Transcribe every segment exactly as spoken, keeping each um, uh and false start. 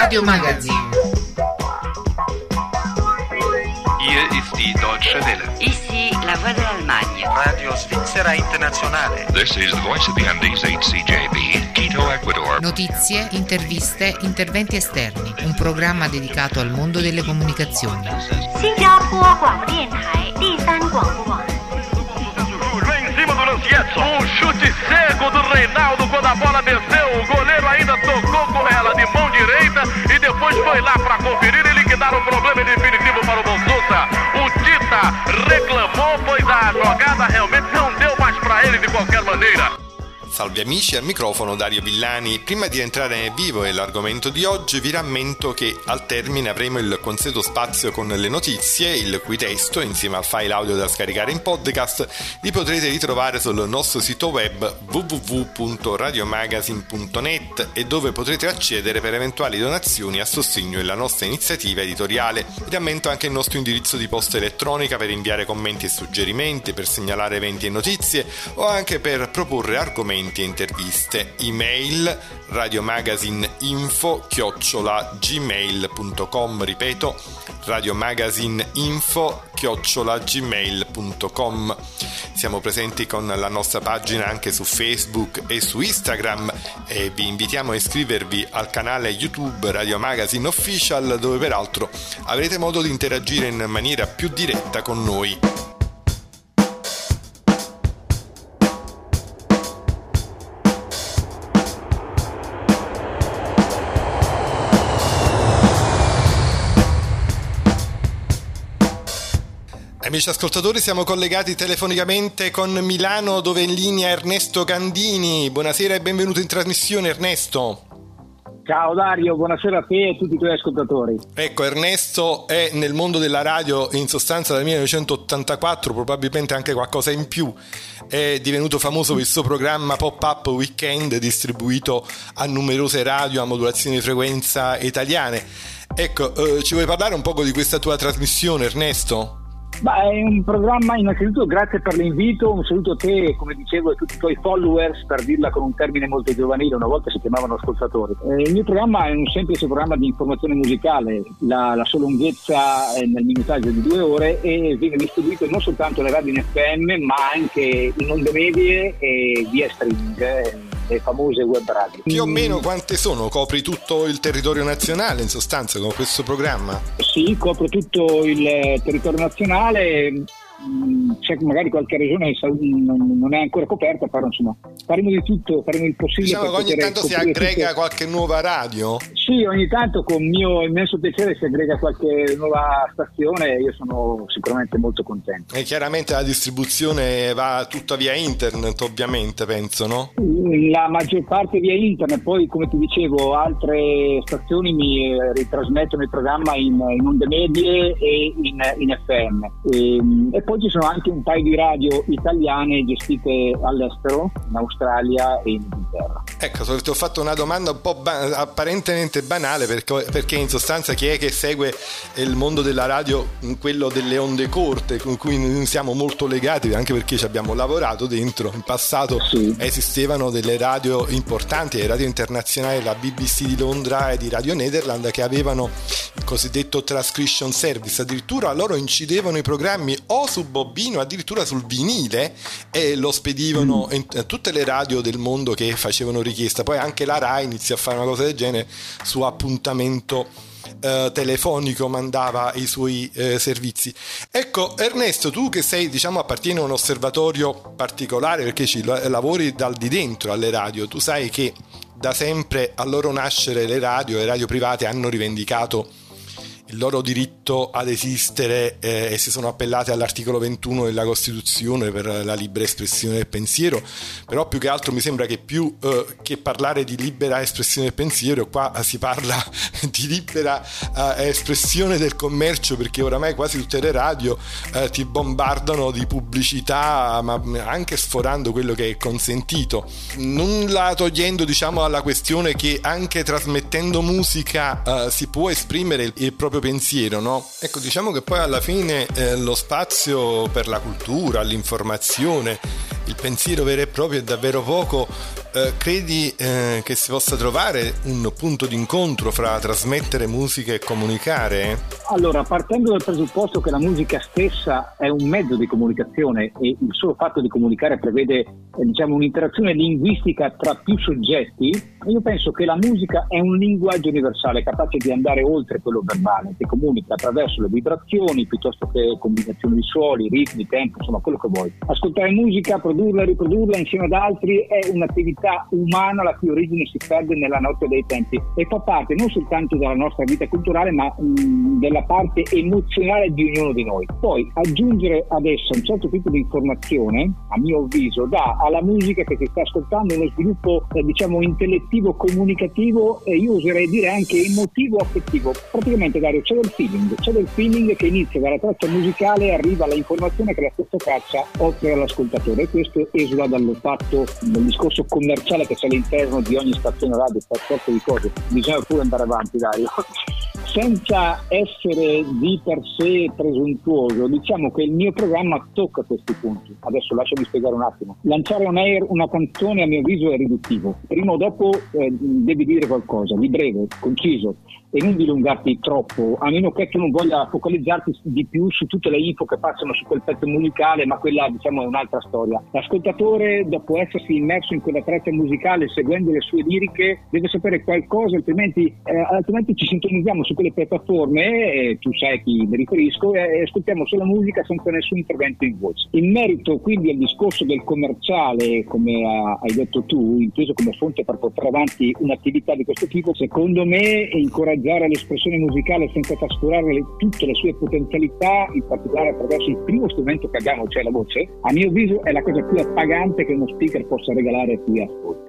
Radio Magazine. Hier ist die Deutsche Welle. Ici la Voix de l'Allemagne. Radio Svizzera Internazionale. This is the Voice of the Andes, H C J B, Quito, Ecuador. Notizie, interviste, interventi esterni. Un programma dedicato al mondo delle comunicazioni. Vem em cima do Lancietto. Um chute cego do Reinaldo quando a bola desceu. O goleiro ainda tocou com ela de mão direita e depois foi lá para conferir e liquidar o problema definitivo para o Bonsuta. O Tita reclamou, pois a jogada realmente não deu mais para ele de qualquer maneira. Salve amici, al microfono Dario Villani. Prima di entrare nel vivo e l'argomento di oggi vi rammento che al termine avremo il consueto spazio con le notizie, il cui testo, insieme al file audio da scaricare in podcast, li potrete ritrovare sul nostro sito web w w w punto radiomagazine punto net e dove potrete accedere per eventuali donazioni a sostegno della nostra iniziativa editoriale. Vi rammento anche il nostro indirizzo di posta elettronica per inviare commenti e suggerimenti, per segnalare eventi e notizie o anche per proporre argomenti e interviste. Email radiomagazineinfo chiocciola gmail punto com. Ripeto, radiomagazineinfo chiocciola gmail punto com. Siamo presenti con la nostra pagina anche su Facebook e su Instagram e vi invitiamo a iscrivervi al canale YouTube Radio Magazine Official, dove peraltro avrete modo di interagire in maniera più diretta con noi. Amici ascoltatori, siamo collegati telefonicamente con Milano, dove è in linea Ernesto Gandini. Buonasera e benvenuto in trasmissione, Ernesto. Ciao Dario, buonasera a te e a tutti i tuoi ascoltatori. Ecco, Ernesto è nel mondo della radio in sostanza dal millenovecentottantaquattro, probabilmente anche qualcosa in più. È divenuto famoso per il suo programma Pop-Up Weekend, distribuito a numerose radio a modulazioni di frequenza italiane. Ecco, eh, ci vuoi parlare un poco di questa tua trasmissione, Ernesto? Beh, è un programma, innanzitutto grazie per l'invito, un saluto a te, come dicevo, e a tutti i tuoi followers, per dirla con un termine molto giovanile, una volta si chiamavano ascoltatori. Eh, il mio programma è un semplice programma di informazione musicale, la, la sua lunghezza è nel minutaggio di due ore e viene distribuito non soltanto alle radio in F M ma anche in onde medie e via streaming, eh, le famose web radio. Più o meno quante sono? Copri tutto il territorio nazionale in sostanza con questo programma? Sì, copro tutto il territorio nazionale. C'è magari qualche regione non è ancora coperta, però insomma faremo di tutto, faremo il possibile. Diciamo che ogni tanto si aggrega tutto. Qualche nuova radio? Sì, ogni tanto con mio immenso piacere si aggrega qualche nuova stazione e io sono sicuramente molto contento. E chiaramente la distribuzione va tutta via internet, ovviamente, penso, no? La maggior parte via internet, poi come ti dicevo altre stazioni mi ritrasmettono il programma in, in onde medie e in, in F M e, e poi ci sono anche un paio di radio italiane gestite all'estero, in Australia e in Inghilterra. Ecco, ti ho fatto una domanda un po' ba- apparentemente banale perché, perché in sostanza chi è che segue il mondo della radio, quello delle onde corte con cui noi siamo molto legati, anche perché ci abbiamo lavorato dentro in passato. Sì. Esistevano delle radio importanti, le radio internazionali, la B B C di Londra e di Radio Nederland, che avevano il cosiddetto transcription service, addirittura loro incidevano i programmi o su bobino, addirittura sul vinile, e lo spedivano mm. in, in tutte le radio del mondo che facevano richiesta. Poi anche la Rai iniziò a fare una cosa del genere su appuntamento eh, telefonico, mandava i suoi eh, servizi. Ecco Ernesto, tu che sei, diciamo, appartieni a un osservatorio particolare perché ci lavori dal di dentro alle radio, tu sai che da sempre al loro nascere le radio, le radio private hanno rivendicato il loro diritto ad esistere eh, e si sono appellati all'articolo ventuno della Costituzione per la libera espressione del pensiero. Però più che altro mi sembra che più eh, che parlare di libera espressione del pensiero, qua si parla di libera eh, espressione del commercio, perché oramai quasi tutte le radio eh, ti bombardano di pubblicità, ma anche sforando quello che è consentito, nulla togliendo, diciamo, alla questione che anche trasmettendo musica eh, si può esprimere il, il proprio pensiero, no? Ecco, diciamo che poi alla fine eh, lo spazio per la cultura, l'informazione, il pensiero vero e proprio è davvero poco, eh, eh, credi eh, che si possa trovare un punto d'incontro fra trasmettere musica e comunicare? Allora, partendo dal presupposto che la musica stessa è un mezzo di comunicazione e il solo fatto di comunicare prevede eh, diciamo un'interazione linguistica tra più soggetti, io penso che la musica è un linguaggio universale capace di andare oltre quello verbale, che comunica attraverso le vibrazioni piuttosto che combinazioni di suoni, ritmi, tempo, insomma quello che vuoi. Ascoltare musica, produrla, riprodurla insieme ad altri è un'attività umana la cui origine si perde nella notte dei tempi e fa parte non soltanto della nostra vita culturale ma mh, della parte emozionale di ognuno di noi. Poi aggiungere ad essa un certo tipo di informazione, a mio avviso, dà alla musica che si sta ascoltando uno sviluppo eh, diciamo intellettivo, comunicativo e io oserei dire anche emotivo, affettivo. Praticamente, Dario, c'è del feeling, c'è del feeling che inizia dalla traccia musicale e arriva alla informazione che la stessa traccia offre all'ascoltatore, e questo esula dallo fatto del discorso commerciale che c'è all'interno di ogni stazione radio, per forza di cose. Bisogna pure andare avanti, Dario. Senza essere di per sé presuntuoso, diciamo che il mio programma tocca questi punti. Adesso lasciami spiegare un attimo. Lanciare on air una canzone a mio avviso è riduttivo. Prima o dopo eh, devi dire qualcosa di breve, conciso e non dilungarti troppo, a meno che tu non voglia focalizzarti di più su tutte le info che passano su quel pezzo musicale, ma quella diciamo è un'altra storia. L'ascoltatore, dopo essersi immerso in quella traccia musicale, seguendo le sue liriche, deve sapere qualcosa, altrimenti, eh, altrimenti ci sintonizziamo su quelle piattaforme, e tu sai a chi mi riferisco, e ascoltiamo solo musica senza nessun intervento in voce. In merito quindi al discorso del commerciale, come hai detto tu, inteso come fonte per portare avanti un'attività di questo tipo, secondo me incoraggiare l'espressione musicale senza trascurare le, tutte le sue potenzialità, in particolare attraverso il primo strumento che abbiamo, cioè la voce, a mio avviso è la cosa più appagante che uno speaker possa regalare a chi ascolta.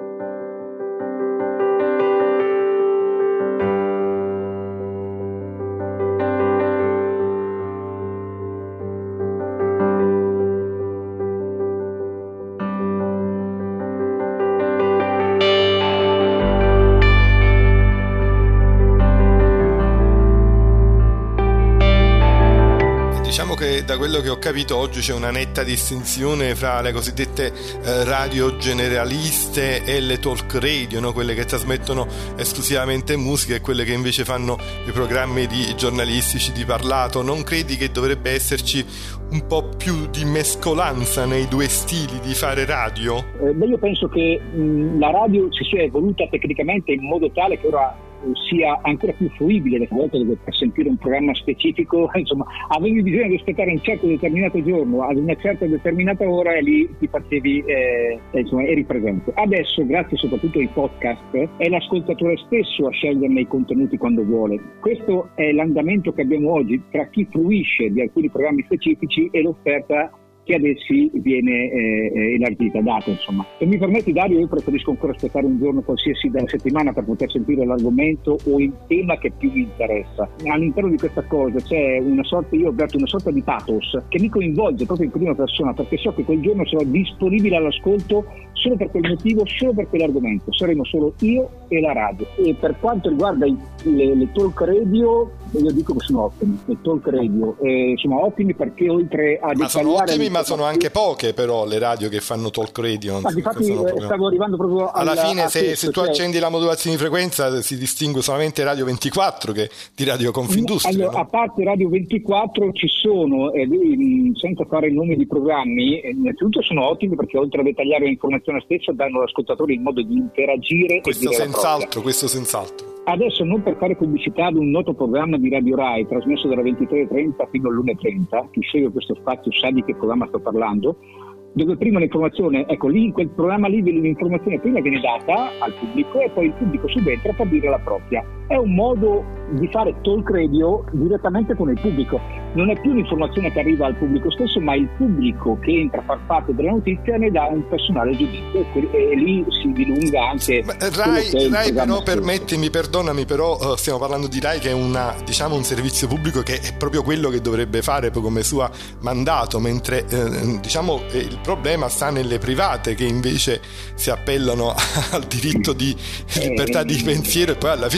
Diciamo che da quello che ho capito oggi c'è una netta distinzione fra le cosiddette eh, radio generaliste e le talk radio, no? Quelle che trasmettono esclusivamente musica e quelle che invece fanno i programmi di giornalistici di parlato. Non credi che dovrebbe esserci un po' più di mescolanza nei due stili di fare radio? Eh, beh, io penso che mh, la radio si sia evoluta tecnicamente in modo tale che ora sia ancora più fruibile. Le volte dove per sentire un programma specifico insomma avevi bisogno di aspettare un certo determinato giorno ad una certa determinata ora e lì ti facevi eh, insomma eri presente. Adesso, grazie soprattutto ai podcast, è l'ascoltatore stesso a sceglierne i contenuti quando vuole. Questo è l'andamento che abbiamo oggi tra chi fruisce di alcuni programmi specifici e l'offerta che ad essi viene eh, elargita, data insomma. Se mi permetti, Dario, io preferisco ancora aspettare un giorno qualsiasi della settimana per poter sentire l'argomento o il tema che più mi interessa. All'interno di questa cosa c'è una sorta, io ho aperto una sorta di pathos che mi coinvolge proprio in prima persona, perché so che quel giorno sarò disponibile all'ascolto solo per quel motivo, solo per quell'argomento. Saremo solo io e la radio. E per quanto riguarda i, le, le talk radio, io dico che sono ottimi, le talk radio eh, sono ottimi perché oltre a ma sono ottimi ma sono anche poche però le radio che fanno talk radio. Ma infatti proprio... stavo arrivando proprio alla, alla fine se, questo, se tu cioè... accendi la modulazione di frequenza si distingue solamente Radio ventiquattro che di Radio Confindustria. Allora, no? A parte Radio ventiquattro ci sono, eh, senza fare il nome di programmi, eh, innanzitutto sono ottimi perché oltre a dettagliare l'informazione stessa danno all'ascoltatore il modo di interagire. Questo senz'altro, questo senz'altro. Adesso, non per fare pubblicità ad un noto programma di Radio Rai trasmesso dalle ventitré e trenta fino all'una e trenta, chi segue questo spazio sa di che programma sto parlando, dove prima l'informazione, ecco lì in quel programma lì l'informazione prima viene data al pubblico e poi il pubblico subentra per dire la propria. È un modo di fare talk radio direttamente con il pubblico. Non è più l'informazione che arriva al pubblico stesso, ma il pubblico che entra a far parte della notizia ne dà un personale giudizio e, e lì si dilunga anche. Ma Rai, Rai però permettimi, perdonami, però uh, stiamo parlando di Rai che è una, diciamo, un servizio pubblico che è proprio quello che dovrebbe fare come suo mandato, mentre eh, diciamo eh, il problema sta nelle private che invece si appellano al diritto di libertà di pensiero e poi alla fine non lo fanno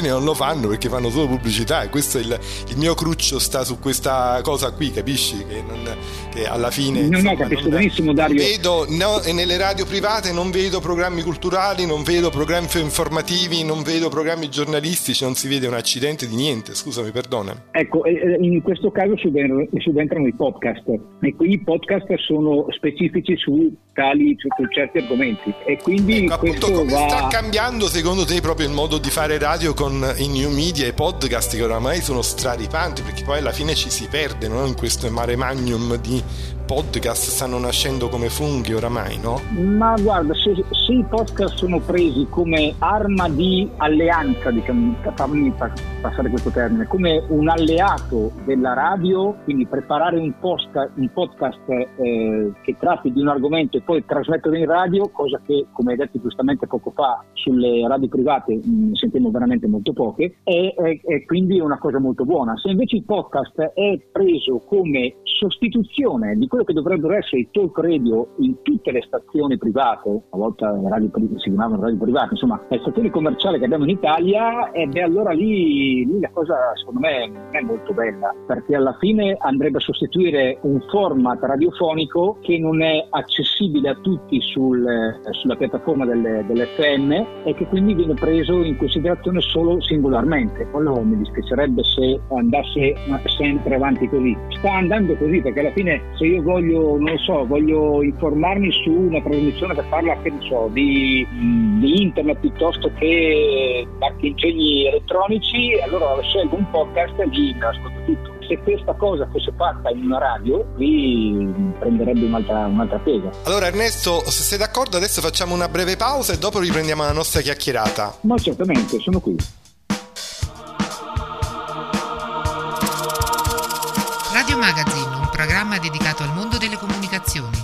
fanno perché fanno solo pubblicità, e questo è il, il mio cruccio sta su questa cosa qui, capisci? Che, non, che alla fine no, insomma, no, capisco non, benissimo, Dario. Non vedo, no, e nelle radio private non vedo programmi culturali, non vedo programmi informativi, non vedo programmi giornalistici, non si vede un accidente di niente, scusami, perdona. Ecco, in questo caso subentrano i podcast, e qui i podcast sono specifici su tali, su certi argomenti, e quindi ecco, appunto, questo come va... sta cambiando secondo te proprio il modo di fare radio con i new media e i podcast, che oramai sono straripanti, perché poi alla fine ci si perde, no? In questo mare magnum di podcast stanno nascendo come funghi oramai, no? Ma guarda, se, se i podcast sono presi come arma di alleanza, diciamo, fammi passare questo termine, come un alleato della radio, quindi preparare un, post, un podcast eh, che tratti di un argomento e poi trasmetterlo in radio, cosa che, come hai detto giustamente poco fa, sulle radio private ne sentiamo veramente molto poche, e, e, e quindi è una cosa molto buona. Se invece il podcast è preso come sostituzione di quello che dovrebbero essere i talk radio in tutte le stazioni private, a volte radio, si chiamavano radio private, insomma le stazioni commerciali che abbiamo in Italia, e beh, allora lì, lì la cosa secondo me non è molto bella, perché alla fine andrebbe a sostituire un format radiofonico che non è accessibile a tutti sul, sulla piattaforma delle, dell'F M, e che quindi viene preso in considerazione solo singolarmente. Quello mi dispiacerebbe se andasse sempre avanti così. Sta andando così, perché alla fine se io voglio, non so, voglio informarmi su una trasmissione che parla, che ne so, di, di internet piuttosto che marchingegni elettronici, allora scelgo un podcast e lì me l'ascolto tutto. Se questa cosa fosse fatta in una radio, qui prenderebbe un'altra, un'altra piega. Allora Ernesto, se sei d'accordo adesso facciamo una breve pausa e dopo riprendiamo la nostra chiacchierata. No, certamente, sono qui. Radio Magazine, un programma dedicato al mondo delle comunicazioni.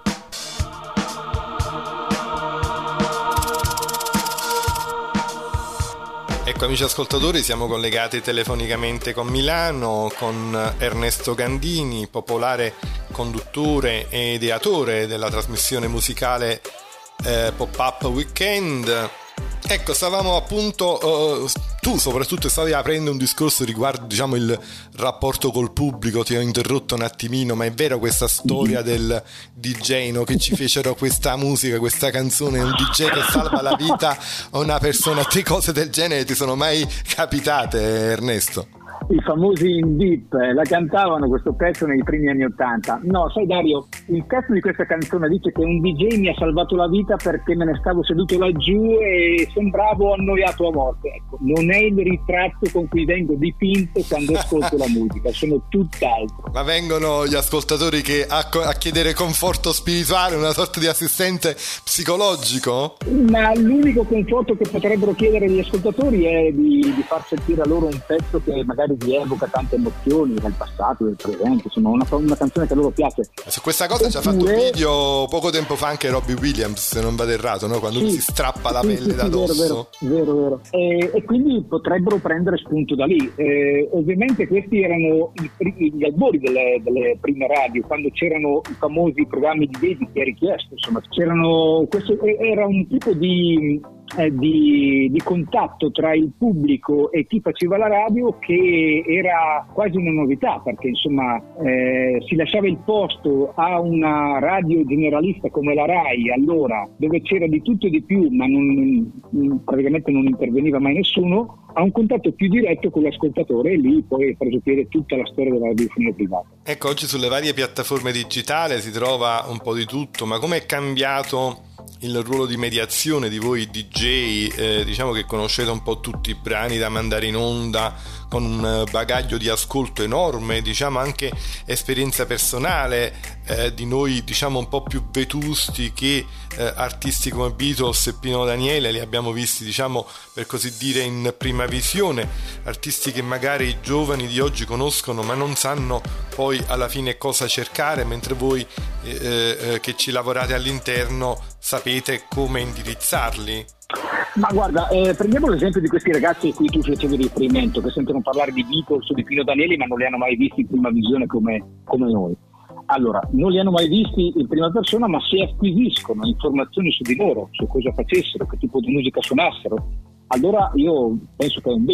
Ecco amici ascoltatori, siamo collegati telefonicamente con Milano, con Ernesto Gandini, popolare conduttore e ideatore della trasmissione musicale eh, Pop-Up Weekend. Ecco, stavamo appunto, uh, tu soprattutto stavi aprendo un discorso riguardo, diciamo, il rapporto col pubblico. Ti ho interrotto un attimino, ma è vero questa storia del D J, no? Che ci fecero questa musica, questa canzone, un D J che salva la vita a una persona. Te cose del genere ti sono mai capitate, Ernesto? I famosi in deep la cantavano questo pezzo nei primi anni ottanta. No, sai Dario, il testo di questa canzone dice che un D J mi ha salvato la vita perché me ne stavo seduto laggiù e sembravo annoiato a morte. Ecco, non è il ritratto con cui vengo dipinto quando ascolto la musica, sono tutt'altro. Ma vengono gli ascoltatori che a, a chiedere conforto spirituale, una sorta di assistente psicologico? Ma l'unico conforto che potrebbero chiedere gli ascoltatori è di, di far sentire a loro un pezzo che magari vi evoca tante emozioni del passato, del presente, insomma una, una canzone che a loro piace. Su questa cosa ci ha fatto un video poco tempo fa anche Robbie Williams, se non vado errato, no? Quando sì, lui si strappa la sì, pelle sì, da dosso. Vero, vero, vero. E, e quindi potrebbero prendere spunto da lì. Eh, ovviamente questi erano i, gli albori delle, delle prime radio, quando c'erano i famosi programmi di dediti a richiesta, insomma c'erano, questo era un tipo di Eh, di, di contatto tra il pubblico e chi faceva la radio che era quasi una novità, perché insomma eh, si lasciava il posto a una radio generalista come la Rai allora, dove c'era di tutto e di più ma non, non, praticamente non interveniva mai nessuno, a un contatto più diretto con l'ascoltatore, e lì poi è preso piede tutta la storia della radiofonia privata. Ecco, oggi sulle varie piattaforme digitali si trova un po' di tutto, ma come è cambiato il ruolo di mediazione di voi D J? Eh, diciamo che conoscete un po' tutti i brani da mandare in onda, con un bagaglio di ascolto enorme, diciamo anche esperienza personale eh, di noi, diciamo un po' più vetusti che eh, artisti come Beatles e Pino Daniele li abbiamo visti, diciamo per così dire, in prima visione, artisti che magari i giovani di oggi conoscono ma non sanno poi alla fine cosa cercare, mentre voi eh, eh, che ci lavorate all'interno sapete come indirizzarli. Ma guarda, eh, prendiamo l'esempio di questi ragazzi a cui tu facevi riferimento, che sentono parlare di Beatles o di Pino Daniele ma non li hanno mai visti in prima visione come, come noi. Allora, non li hanno mai visti in prima persona, ma se acquisiscono informazioni su di loro, su cosa facessero, che tipo di musica suonassero, allora io penso che è un bene.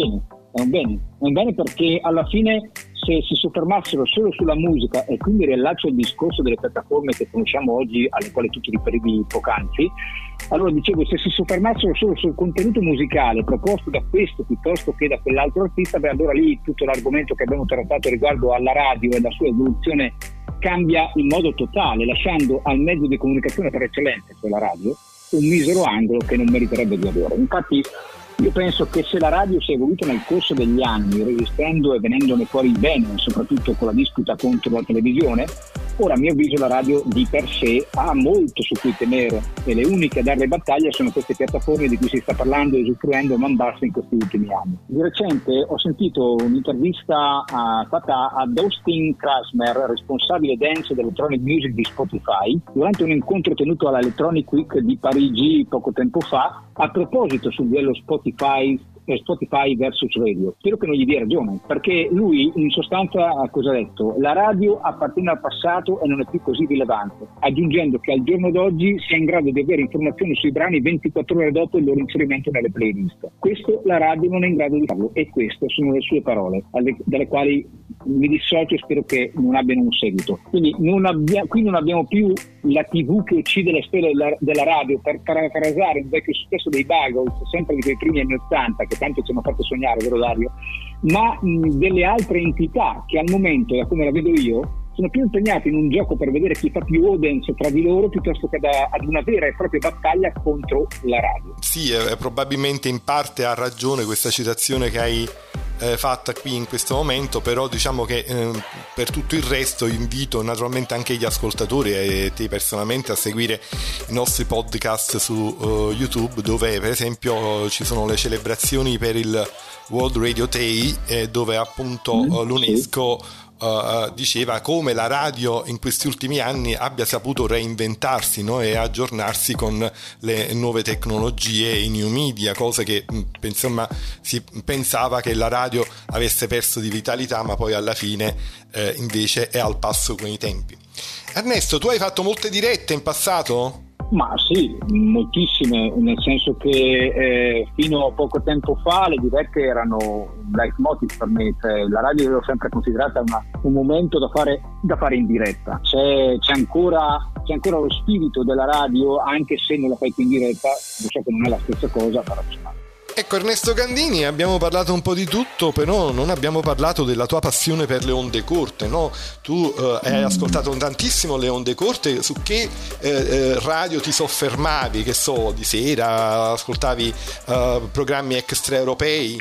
è un bene, è un bene perché alla fine se si soffermassero solo sulla musica, e quindi riallaccio il discorso delle piattaforme che conosciamo oggi, alle quali tu ti riferivi poc'anzi, allora dicevo, se si soffermassero solo sul contenuto musicale proposto da questo piuttosto che da quell'altro artista, beh allora lì tutto l'argomento che abbiamo trattato riguardo alla radio e la sua evoluzione cambia in modo totale, lasciando al mezzo di comunicazione per eccellenza, cioè la radio, un misero angolo che non meriterebbe di avere. Infatti io penso che se la radio si è evoluta nel corso degli anni, resistendo e venendone fuori bene, soprattutto con la disputa contro la televisione, ora a mio avviso la radio di per sé ha molto su cui temere, e le uniche a darle battaglia sono queste piattaforme di cui si sta parlando e usufruendo man basta in questi ultimi anni. Di recente ho sentito un'intervista uh, fatta ad Austin Krasmer, responsabile dance dell'Electronic Music di Spotify, durante un incontro tenuto alla Electronic Week di Parigi poco tempo fa, a proposito sul duello Spotify Spotify versus radio. Spero che non gli dia ragione, perché lui in sostanza cosa ha detto? La radio appartiene al passato e non è più così rilevante, aggiungendo che al giorno d'oggi si è in grado di avere informazioni sui brani ventiquattro ore dopo il loro inserimento nelle playlist. Questo la radio non è in grado di farlo, e queste sono le sue parole, dalle quali mi dissocio e spero che non abbiano un seguito. Quindi non abbia, qui non abbiamo più la tivù che uccide le stelle della, della radio, per parafrasare un vecchio successo dei Buggles, sempre di quei primi anni ottanta, che tanto ci hanno fatto sognare, vero Dario? Ma mh, delle altre entità che al momento, da come la vedo io, sono più impegnati in un gioco per vedere chi fa più audience tra di loro, piuttosto che da, ad una vera e propria battaglia contro la radio. Sì, eh, probabilmente in parte ha ragione questa citazione che hai eh, fatta qui in questo momento, però diciamo che eh, per tutto il resto invito naturalmente anche gli ascoltatori e te personalmente a seguire i nostri podcast su uh, YouTube, dove per esempio ci sono le celebrazioni per il World Radio Day, eh, dove appunto mm, uh, l'UNESCO sì. Uh, diceva come la radio in questi ultimi anni abbia saputo reinventarsi, no? E aggiornarsi con le nuove tecnologie, i new media, cose che insomma si pensava che la radio avesse perso di vitalità, ma poi alla fine eh, invece è al passo con i tempi. Ernesto, tu hai fatto molte dirette in passato? Ma sì, moltissime, nel senso che eh, fino a poco tempo fa le dirette erano un leitmotiv per me, cioè, la radio l'ho sempre considerata una, un momento da fare, da fare in diretta. C'è, c'è, ancora, c'è ancora lo spirito della radio, anche se non la fai più in diretta, lo so che non è la stessa cosa, però insomma. Ecco Ernesto Gandini, abbiamo parlato un po' di tutto, però non abbiamo parlato della tua passione per le onde corte, no? Tu eh, hai ascoltato tantissimo le onde corte, su che eh, eh, radio ti soffermavi, che so, di sera ascoltavi eh, programmi extraeuropei?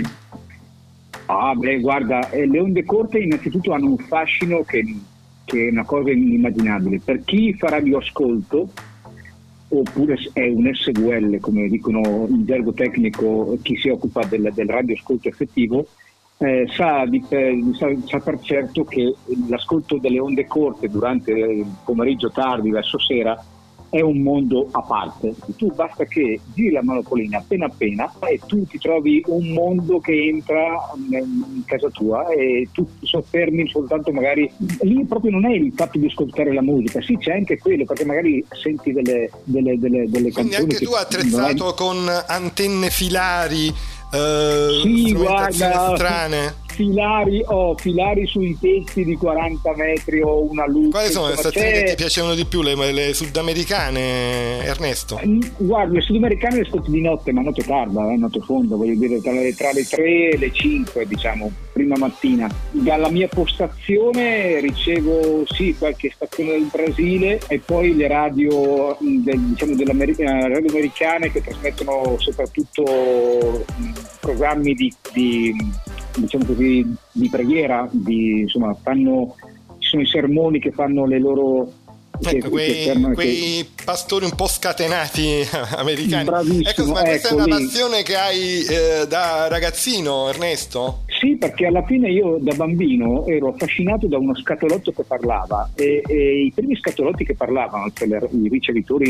Ah beh, guarda, eh, le onde corte innanzitutto hanno un fascino che, che è una cosa inimmaginabile. Per chi fa radioascolto, oppure è un S V L, come dicono in gergo tecnico chi si occupa del, del radioascolto effettivo, eh, sa, di, eh, sa, sa per certo che l'ascolto delle onde corte durante il pomeriggio tardi verso sera è un mondo a parte. Tu basta che giri la manopolina appena appena e tu ti trovi un mondo che entra in casa tua e tu ti soffermi soltanto, magari lì proprio non è il fatto di ascoltare la musica, sì c'è anche quello, perché magari senti delle, delle, delle, delle quindi canzoni. Anche tu attrezzato è... con antenne filari, eh, sì, strumentazioni guarda, strane. Filari o oh, filari sui tetti di quaranta metri o una luce. Quali sono le stazioni che ti piacevano di più? Le, le sudamericane, Ernesto? Guarda, le sudamericane le ascolto di notte, ma notte tarda, eh, notte fonda, voglio dire tra le, tra le tre e le cinque, diciamo, prima mattina. Dalla mia postazione ricevo sì qualche stazione del Brasile e poi le radio del, diciamo delle radio americane che trasmettono soprattutto mh, programmi di, di diciamo così di preghiera, di, insomma fanno, ci sono i sermoni che fanno le loro ecco, che, quei, che quei che... pastori un po' scatenati americani. Bravissimo, ecco, ma questa ecco, è una lì. passione che hai eh, da ragazzino, Ernesto? Sì, perché alla fine io da bambino ero affascinato da uno scatolotto che parlava e, e i primi scatolotti che parlavano, cioè le, i ricevitori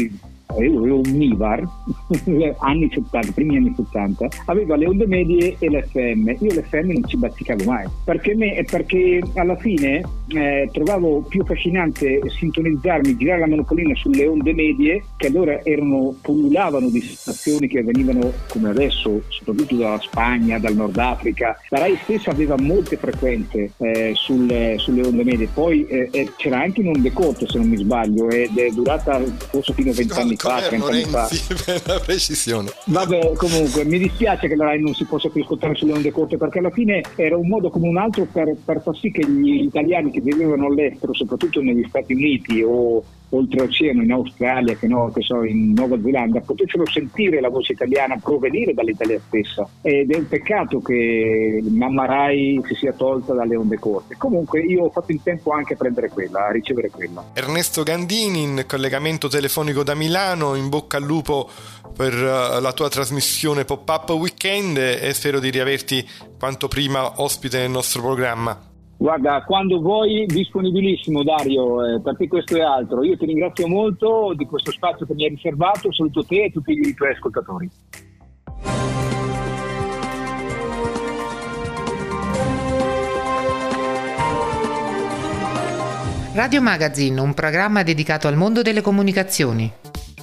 io avevo un Nivar, anni settanta, primi anni settanta, aveva le onde medie e l'F M. Io l'F M non ci bazzicavo mai, perché, me, perché alla fine eh, trovavo più affascinante sintonizzarmi, girare la monopolina sulle onde medie, che allora erano, pullulavano di stazioni che venivano come adesso, soprattutto dalla Spagna, dal Nord Africa. La Rai stessa aveva molte frequenze eh, sul, sulle onde medie, poi eh, c'era anche un'onde corte, se non mi sbaglio, ed è durata forse fino a vent'anni fa, trent'anni fa. Per la precisione. Vabbè, comunque mi dispiace che la Rai non si possa più ascoltare sulle onde corte, perché alla fine era un modo come un altro per, per far sì che gli italiani che vivevano all'estero, soprattutto negli Stati Uniti o oltreoceano, in Australia, che, no, che so, in Nuova Zelanda, potessero sentire la voce italiana provenire dall'Italia stessa. Ed è un peccato che mamma Rai si sia tolta dalle onde corte. Comunque io ho fatto in tempo anche a prendere quella, a ricevere quella. Ernesto Gandini in collegamento telefonico da Milano, in bocca al lupo per uh, la tua trasmissione Pop-Up Weekend e spero di riaverti quanto prima ospite nel nostro programma. Guarda, quando vuoi, disponibilissimo Dario, eh, perché questo è altro. Io ti ringrazio molto di questo spazio che mi hai riservato, saluto te e tutti i tuoi ascoltatori. Radio Magazine, un programma dedicato al mondo delle comunicazioni.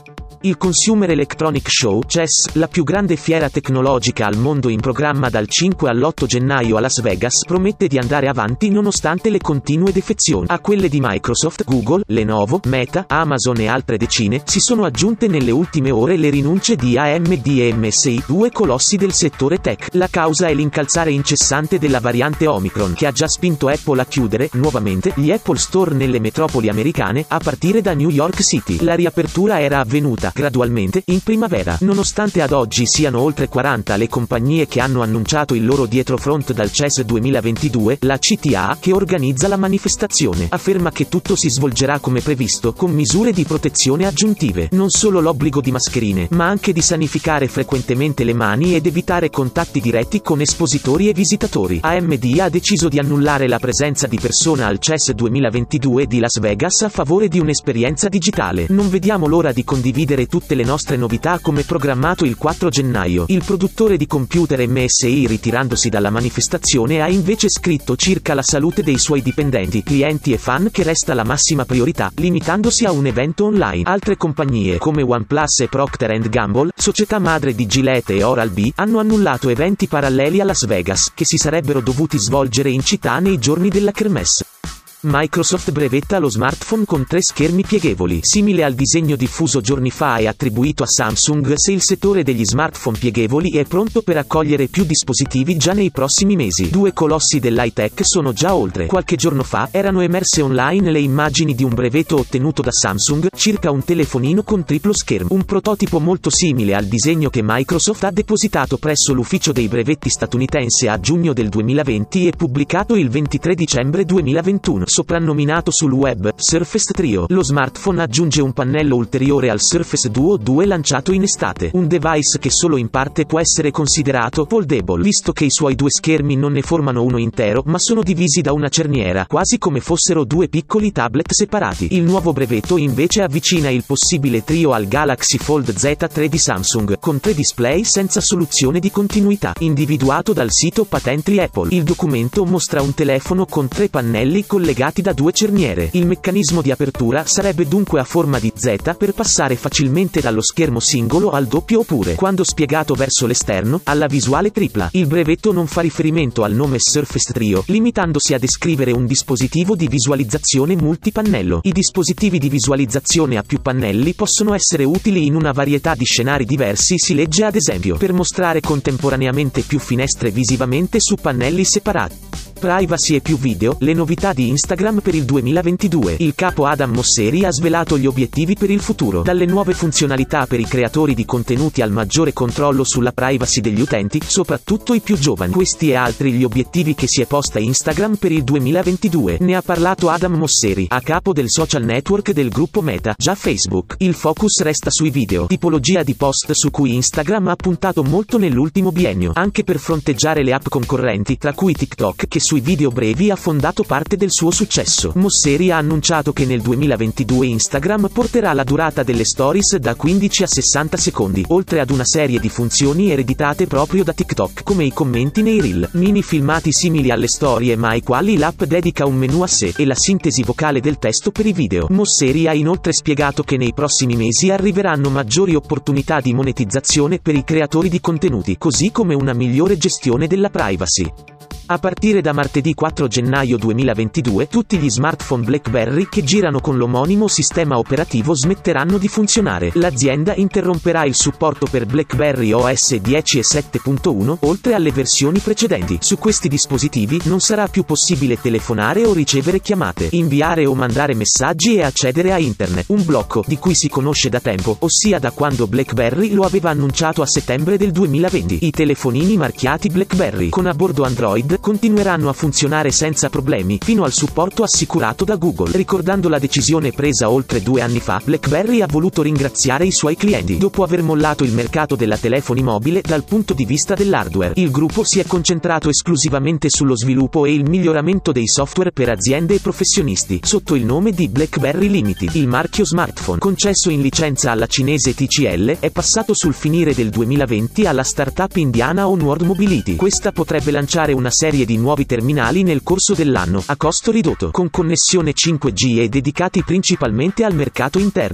Il Consumer Electronic Show C E S, la più grande fiera tecnologica al mondo in programma dal cinque all'otto gennaio a Las Vegas, promette di andare avanti nonostante le continue defezioni. A quelle di Microsoft, Google, Lenovo, Meta, Amazon e altre decine, si sono aggiunte nelle ultime ore le rinunce di A M D e M S I, due colossi del settore tech. La causa è l'incalzare incessante della variante Omicron, che ha già spinto Apple a chiudere, nuovamente, gli Apple Store nelle metropoli americane, a partire da New York City. La riapertura era avvenuta gradualmente in primavera. Nonostante ad oggi siano oltre quaranta le compagnie che hanno annunciato il loro dietrofront dal C E S duemilaventidue, la C T A, che organizza la manifestazione, afferma che tutto si svolgerà come previsto, con misure di protezione aggiuntive. Non solo l'obbligo di mascherine, ma anche di sanificare frequentemente le mani ed evitare contatti diretti con espositori e visitatori. A M D ha deciso di annullare la presenza di persona al C E S duemilaventidue di Las Vegas a favore di un'esperienza digitale. Non vediamo l'ora di condividere tutte le nostre novità come programmato il quattro gennaio. Il produttore di computer M S I, ritirandosi dalla manifestazione, ha invece scritto circa la salute dei suoi dipendenti, clienti e fan che resta la massima priorità, limitandosi a un evento online. Altre compagnie come OnePlus e Procter and Gamble, società madre di Gillette e Oral-B, hanno annullato eventi paralleli a Las Vegas, che si sarebbero dovuti svolgere in città nei giorni della kermesse. Microsoft brevetta lo smartphone con tre schermi pieghevoli, simile al disegno diffuso giorni fa e attribuito a Samsung. Se il settore degli smartphone pieghevoli è pronto per accogliere più dispositivi già nei prossimi mesi. Due colossi dell'high tech sono già oltre. Qualche giorno fa erano emerse online le immagini di un brevetto ottenuto da Samsung, circa un telefonino con triplo schermo, un prototipo molto simile al disegno che Microsoft ha depositato presso l'ufficio dei brevetti statunitense a giugno del duemilaventi e pubblicato il ventitré dicembre duemilaventuno. Soprannominato sul web Surface Trio, lo smartphone aggiunge un pannello ulteriore al Surface Duo due lanciato in estate, un device che solo in parte può essere considerato foldable, visto che i suoi due schermi non ne formano uno intero, ma sono divisi da una cerniera, quasi come fossero due piccoli tablet separati. Il nuovo brevetto invece avvicina il possibile Trio al Galaxy Fold Z tre di Samsung, con tre display senza soluzione di continuità, individuato dal sito Patently Apple. Il documento mostra un telefono con tre pannelli collegati da due cerniere. Il meccanismo di apertura sarebbe dunque a forma di Z per passare facilmente dallo schermo singolo al doppio oppure, quando spiegato verso l'esterno, alla visuale tripla. Il brevetto non fa riferimento al nome Surface Trio, limitandosi a descrivere un dispositivo di visualizzazione multipannello. I dispositivi di visualizzazione a più pannelli possono essere utili in una varietà di scenari diversi, si legge ad esempio, per mostrare contemporaneamente più finestre visivamente su pannelli separati. Privacy e più video, le novità di Instagram per il duemilaventidue. Il capo Adam Mosseri ha svelato gli obiettivi per il futuro, dalle nuove funzionalità per i creatori di contenuti al maggiore controllo sulla privacy degli utenti, soprattutto i più giovani. Questi e altri gli obiettivi che si è posta Instagram per il duemilaventidue. Ne ha parlato Adam Mosseri, a capo del social network del gruppo Meta, già Facebook. Il focus resta sui video, tipologia di post su cui Instagram ha puntato molto nell'ultimo biennio, anche per fronteggiare le app concorrenti, tra cui TikTok, che sui video brevi ha fondato parte del suo successo. Mosseri ha annunciato che nel duemilaventidue Instagram porterà la durata delle stories da quindici a sessanta secondi, oltre ad una serie di funzioni ereditate proprio da TikTok, come i commenti nei reel, mini filmati simili alle storie ma ai quali l'app dedica un menu a sé, e la sintesi vocale del testo per i video. Mosseri ha inoltre spiegato che nei prossimi mesi arriveranno maggiori opportunità di monetizzazione per i creatori di contenuti, così come una migliore gestione della privacy. A partire da martedì quattro gennaio duemilaventidue, tutti gli smartphone BlackBerry che girano con l'omonimo sistema operativo smetteranno di funzionare. L'azienda interromperà il supporto per BlackBerry O S dieci e sette punto uno, oltre alle versioni precedenti. Su questi dispositivi non sarà più possibile telefonare o ricevere chiamate, inviare o mandare messaggi e accedere a internet. Un blocco di cui si conosce da tempo, ossia da quando BlackBerry lo aveva annunciato a settembre del duemilaventi. I telefonini marchiati BlackBerry con a bordo Android continueranno a funzionare senza problemi, fino al supporto assicurato da Google. Ricordando la decisione presa oltre due anni fa, BlackBerry ha voluto ringraziare i suoi clienti. Dopo aver mollato il mercato della telefoni mobile dal punto di vista dell'hardware, il gruppo si è concentrato esclusivamente sullo sviluppo e il miglioramento dei software per aziende e professionisti, sotto il nome di BlackBerry Limited. Il marchio smartphone, concesso in licenza alla cinese T C L, è passato sul finire del duemilaventi alla startup indiana Onward Mobility. Questa potrebbe lanciare una serie di nuovi terminali nel corso dell'anno, a costo ridotto, con connessione cinque G e dedicati principalmente al mercato interno.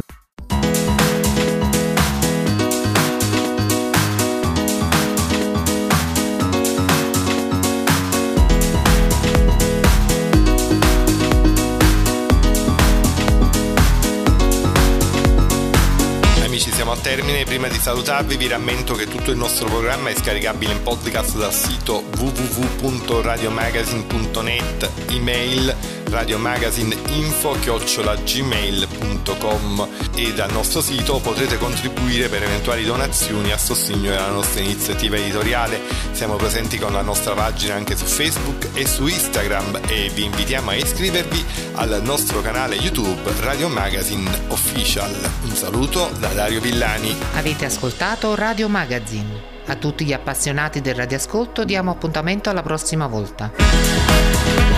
Al termine, prima di salutarvi vi rammento che tutto il nostro programma è scaricabile in podcast dal sito w w w punto radiomagazine punto net, email radiomagazineinfo chiocciola gmail punto com, e dal nostro sito potrete contribuire per eventuali donazioni a sostegno della nostra iniziativa editoriale. Siamo presenti con la nostra pagina anche su Facebook e su Instagram, e vi invitiamo a iscrivervi al nostro canale YouTube Radio Magazine Official. Un saluto da Dario Villani. Avete ascoltato Radio Magazine. A tutti gli appassionati del radioascolto diamo appuntamento alla prossima volta.